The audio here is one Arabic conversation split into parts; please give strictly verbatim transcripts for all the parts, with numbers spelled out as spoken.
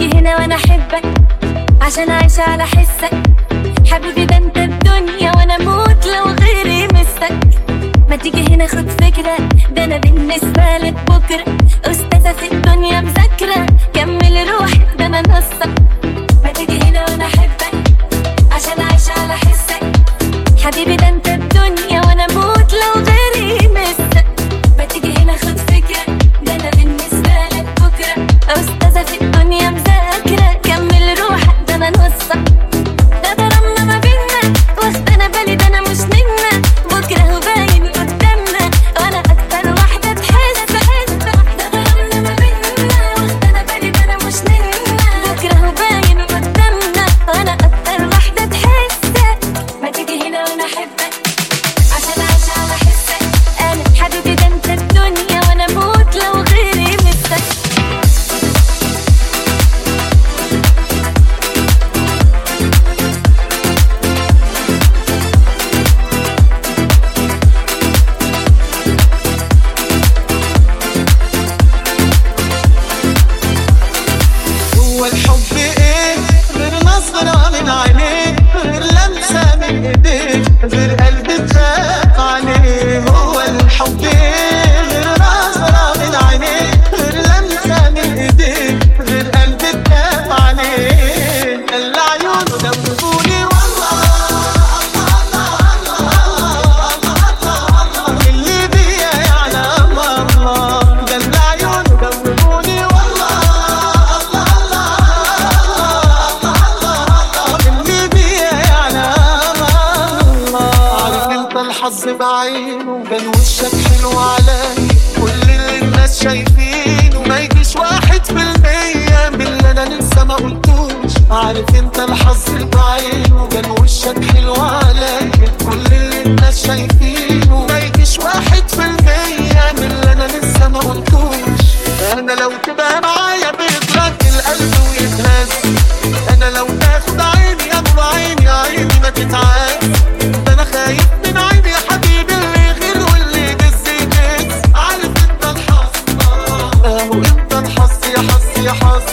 تيجي هنا وانا احبك عشان عايش على حسك. حبيبي ده انت الدنيا وانا اموت لو غيري مسك. ما تيجي هنا خد فكرة، ده انا بالنسبة لك بكرة استاذة في الدنيا مذاكرة. كمل روحي ده انا نصك. ما تيجي هنا وانا احبك عشان عايش على حسك. حبيبي ده انت الدنيا وانا اموت لو غيري مسك. ما تيجي هنا خد فكرة، ده انا بالنسبة لك بكرة استاذة في الدنيا مذاكرة. كمل روحك ده انا نصك. ده ضربنا ما بينا واخدنا بالي ده انا مش منا. بكرة هو باين قدامنا وانا اكتر واحدة تحس. ده ضربنا ما بينا واخدنا بالي ده انا مش منا. بكرة هو باين قدامنا وانا اكتر واحدة تحس. ما تيجي هنا وانا احبك عشان عايش على حسك. انا حبيبي ده انت الدنيا وانا اموت لو غيري مسك. هو الحب ايه غير نظرة من عينيك، غير لمسة من ايديك، غير قلب تخاف عليه. هو الحب ايه غير نظرة من عينيك، غير لمسة من ايديك، غير قلب تخاف عليه. اللي عيونه دوبوني والله اللي بيا يعلم الله. ده اللي عيونه دوبوني والله اللي بيا يعلم الله. عارف انت الحظ بعينه كان وشك حلو عليا، كل اللي الناس شايفينه ما يجيش واحد في المية باللي انا لسه ما قلتوش. عارف انت الحظ بعينه كان وشك حلو عليا، كل اللي الناس شايفينه ما يجيش واحد في المية باللي انا لسه ما قلتوش. انا لو تبقى معايا بيترك القلب ويتهز. انا لو تاخد عيني يا نور عيني عيني ما تتعاس. ده انا خايف من عيني يا حبيبي اللي يغير واللي يدز يدز. عارف انت الحظ اهو انت الحظ يا حظ يا حظ.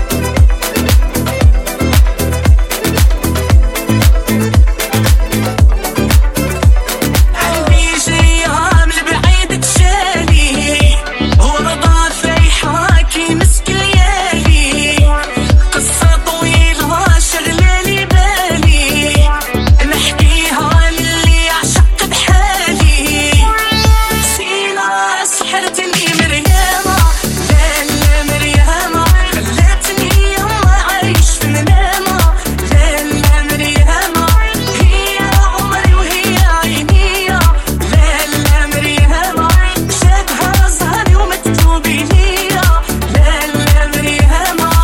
قلبي جاي عامل بعيد تشالي، هو رضا في حاكي مسك ليالي. قصة طويلة شغلالي بالي، نحكيها للي عشق بحالي. سينا سحرتني مريامة، لا لا مريامة خلتني يما عايش في منامة. لا لا مريامة هي عمري وهي عيني. لا لا مريامة شادها زهري ومكتوبي ليا. لا لا مريامة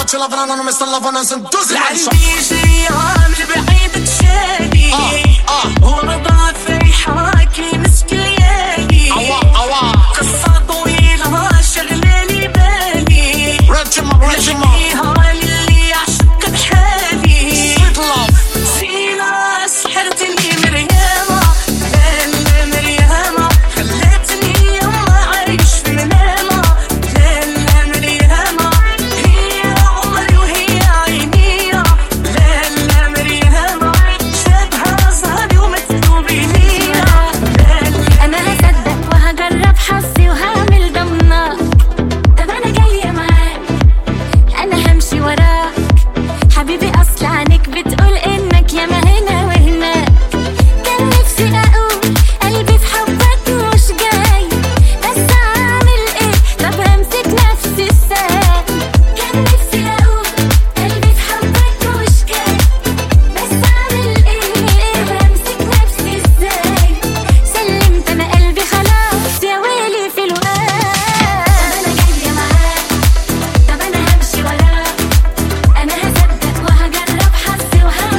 العلبي جاي عامل بعيد تشالي، هو رضا في حاكي مسك ليالي. قصة طويلة شغلالي بالي، نحكيها للي عشق بحالي. سينا سحرتني مريامة، لا لا مريامة خلتني يما عايش في منامة. لا لا مريامة هي عمري وهي عيني. لا لا مريامة شادها زهري ومكتوبي ليا. لا لا انا هصدق وهجرب حظي وهعمل ضمنك. طب انا جاية معاك انا همشي وراك. حبيبي اصل عنك بتقول انك ياما هنا وهناك. كان نفسي اقول قلبي في حبك مش جاي، بس اعمل ايه طب همسك نفسي ازاي. كان نفسي اقول قلبي في حبك مش جاي، بس اعمل ايه همسك نفسي ازاي. سلمت انا قلبي خلاص يا ويلي في الوقت. طب انا جاية معاك، طب انا همشي وراك. انا هصدق وهجرب حظي وهعمل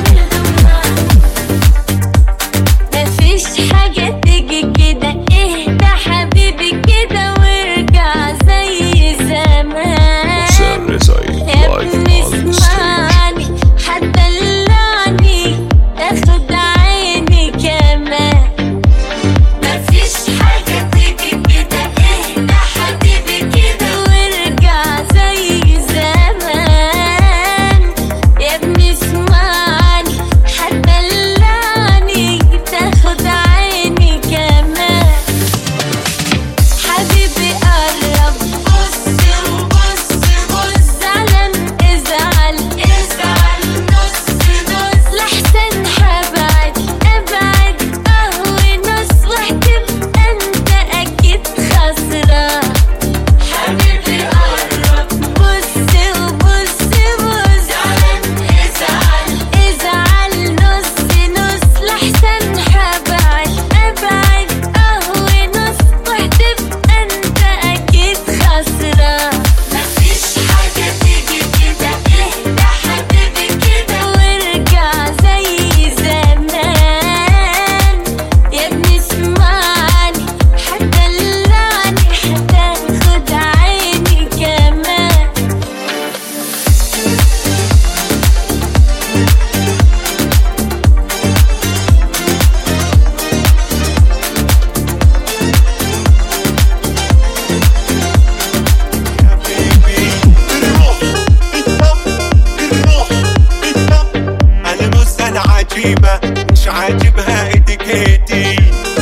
غريبة مش عاجبها اتيكيتي.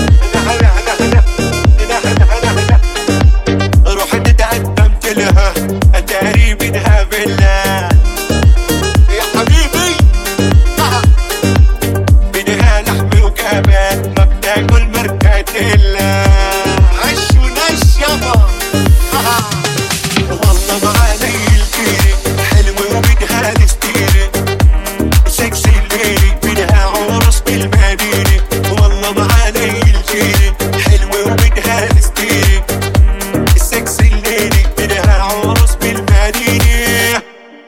رحت اتقدمت لها اتاري بدها فيلا يا حبيبي، بدها لحم وكباب ما بتاكل مركاتيلا. عش ونش يابا والله معاني الكيري حلوة وبدها دستيري سكسي الليلي بدها عرس بالمدينة. والله معاني الكيري حلوة وبدها دستيري سكسي الليلي بدها عرس بالمدينة.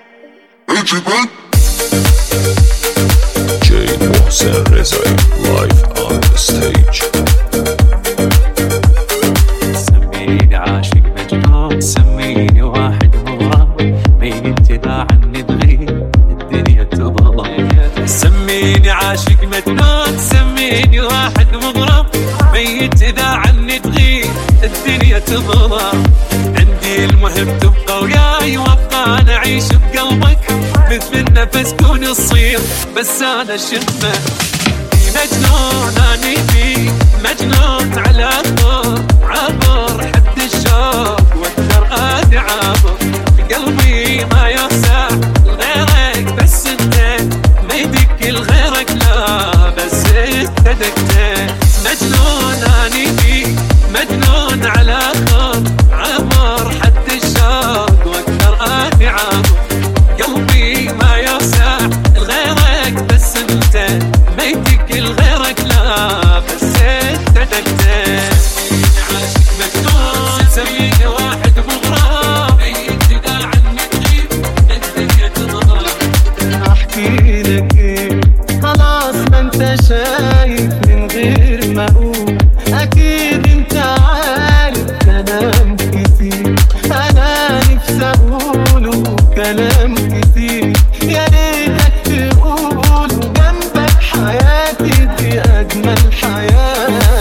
Jay Mohsen Rezai live on the stage. سميني عاشق مجنون، سميني واحد مغرم، ميت إذا عني تغيب الدنيا تظلم. سميني عاشق مجنون، سميني واحد مغرم، ميت إذا عني تغيب الدنيا تظلم. عندي المهم تبقى وياي وابقى نعيش بقلبك مثل النفس كون الصير بس أنا شمه. مجنون أني فيك مجنون على طول عبر حد الشوق واقدر ادي عابر. قلبي ما يوسع لغيرك بس انت ما يدق لغيرك لا بس انت دقت. مجنون اني فيك مجنون على طول عبر حد الشوق واقدر ادي عابر. قلبي ما يوسع لغيرك بس انت ما يدق لغيرك لا بس انت دقت. عاشق مجنون سميني واحد مغرم، ميت إذا عني تغيب الدنيا تظلم. احكي لك ايه خلاص ما انت شايف من غير ما اقول اكيد انت عارف كلام كتير انا نفسي اقوله كلام كتير يا ريتك تقوله جنبك حياتي دي اجمل حياة.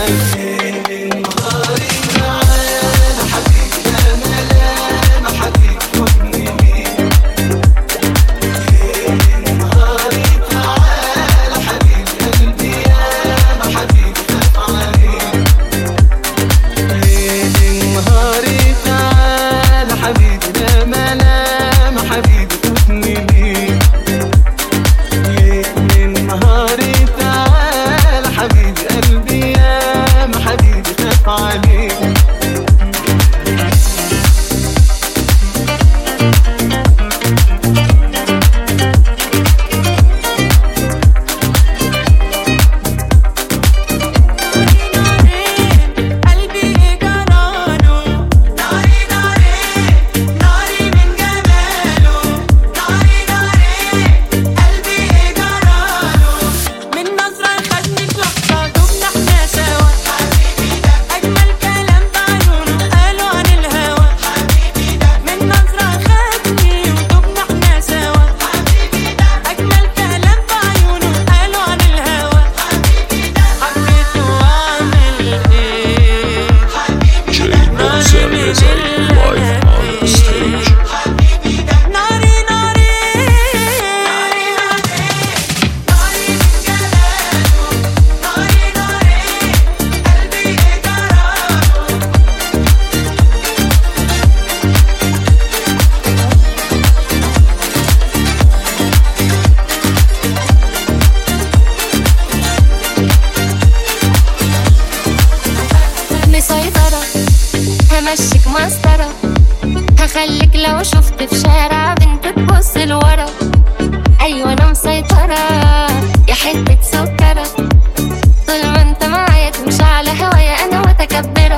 همشيك مسطرة، هخليك لو شفت في شارع بنت تبص لورا. ايوه انا مسيطرة يا حتة سكرة، طول ما انت معايا تمشي على هوايا انا متكبرة.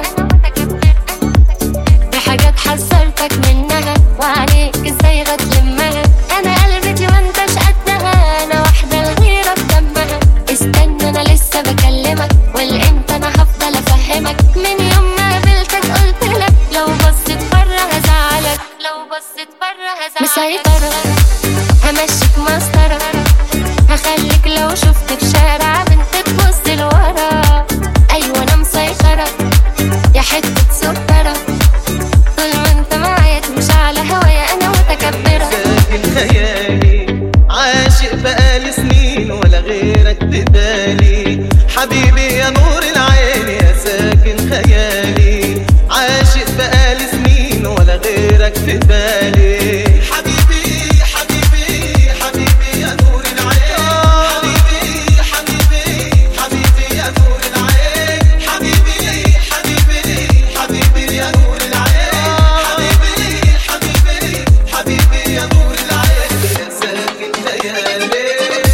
في حاجات حذرتك منها وعليك ازاي غتلمها. انا قلبتي ما انتش قدها، انا واحدة الغيرة في دمها. استنى انا لسه بكلمك والامتى انا هفضل افهمك. من يوم ما قابلتك قلت لك لو بصيت بره هزعلك، لو بصيت بره هزعلك. مسيطرة همشيك مسطرة، هخليك لو شفت في شارع بنت تبص لورا. ايوه انا مسيطرة يا حتة سكرة، طول ما انت معايا تمشي على هوايا انا متكبرة. ساكن خيالي عاشق بقالي سنين ولا غيرك في بالي. حبيبي يا نور العين يا ساكن خيالي، عاشق بقالي سنين ولا غيرك في بالي. حبيبي حبيبي حبيبي يا نور العين، حبيبي حبيبي حبيبي يا نور العين، حبيبي حبيبي حبيبي يا نور العين، حبيبي حبيبي حبيبي يا نور العين يا ساكن خيالي.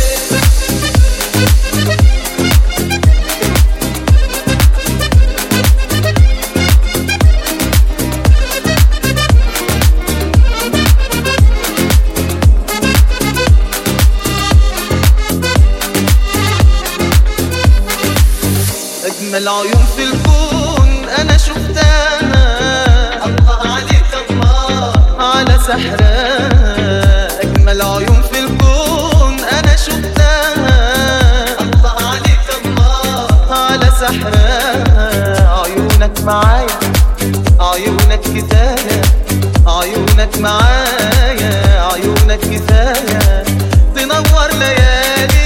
أجمل عيون في الكون أنا شفتها، الله عليك الله على سحرها. أجمل عيون في الكون أنا شفتها، الله عليك الله على سحرها. عيونك معايا عيونك كفاية، عيونك معايا عيونك كفاية تنور ليالي.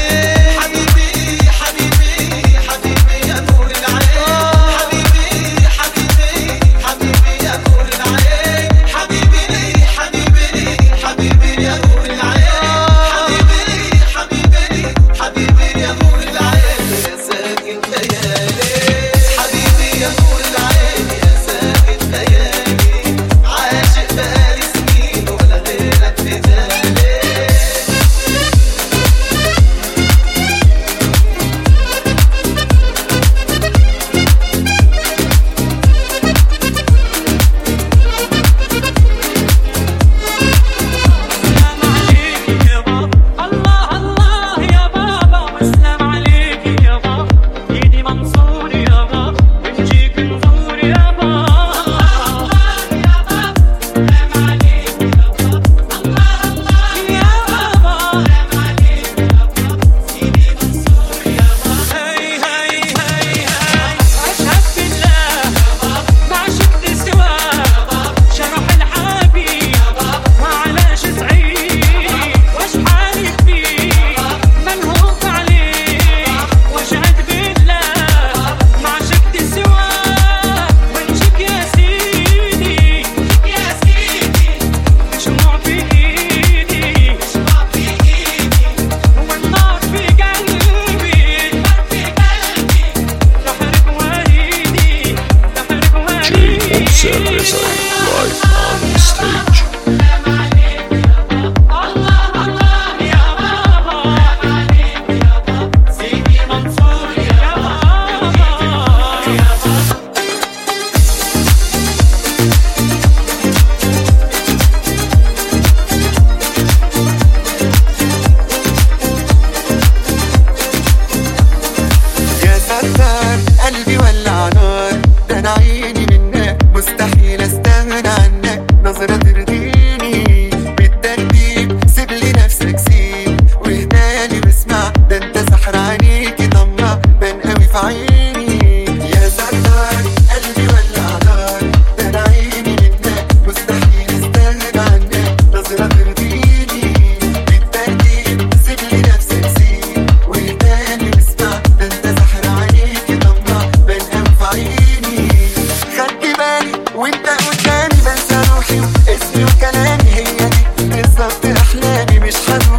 وانت قدامي بنسى روحي واسمي وكلامي، هي دي بالظبط احلامي مش هنوح